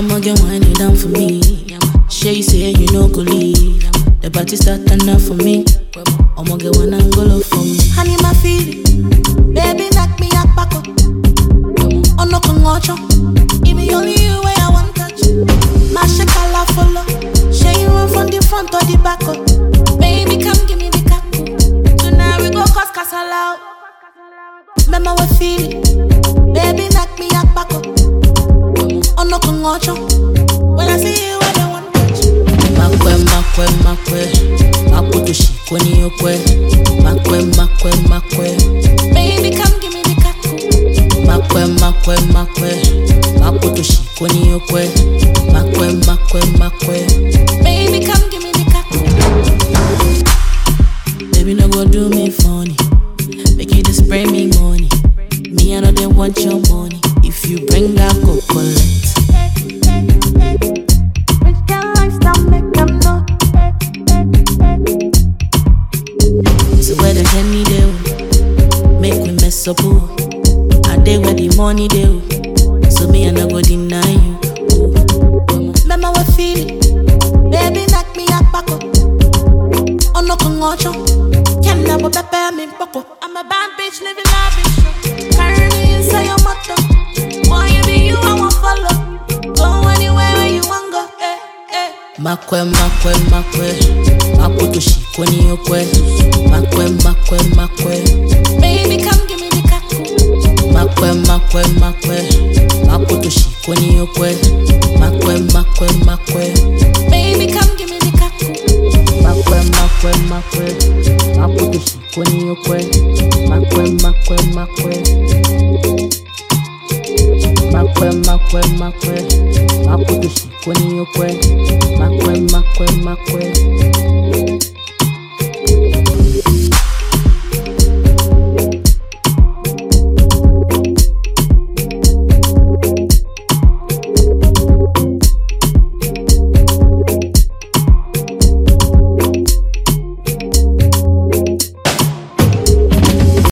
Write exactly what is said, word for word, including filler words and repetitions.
I'ma get winding down for me. Shay, you say you know go leave. The party start turn up for me. I'ma get one angle for me. Honey, my feeling. Baby, knock me up back up. Oh, no, come watch up. Even only you where I want touch. My shakala follow. Shay, you run from the front or the back up. Baby, come give me the cap. Tonight we go cause casala. Remember what feeling. Baby, knock me up back up. Oh, no, come watch up. When I see you, I don't want touch. Makwe, makwe, makwe. Makuto shikweni yokwe. Makwe, makwe, makwe. Baby, come give me the cat. Makwe, makwe, makwe. Makuto shikweni yokwe. Makwe, makwe, makwe. Baby, come give me the cat. Baby, no go do me funny. Make you just spray me money. Me, I know they want your money. If you bring that, go collect. Where the Henny do, make me mess up. Ooh. I day where the money do, so me I no go deny you. Ooh. Remember what feeling, baby knock me up back up. Oh no come watch up, can't never prepare me pop up. I'm a bad bitch living lavish, carry me inside your motor. Want you be you, I won't follow. Go anywhere where you want go. Eh, eh. Makwe, makwe, makwe, makuto shikweni yokwe. Makwe, makwe, makwe. Baby, come give me the kaku. Makwe, makwe, makwe. Makuto shikweni yokwe. Makwe, makwe, makwe. Baby, come give me the kaku. Makwe, makwe, makwe. Makuto shikweni yokwe. Makwe, makwe, makwe. Makwe, makwe, makwe. Makuto shikweni yokwe. Makwe, makwe, makwe.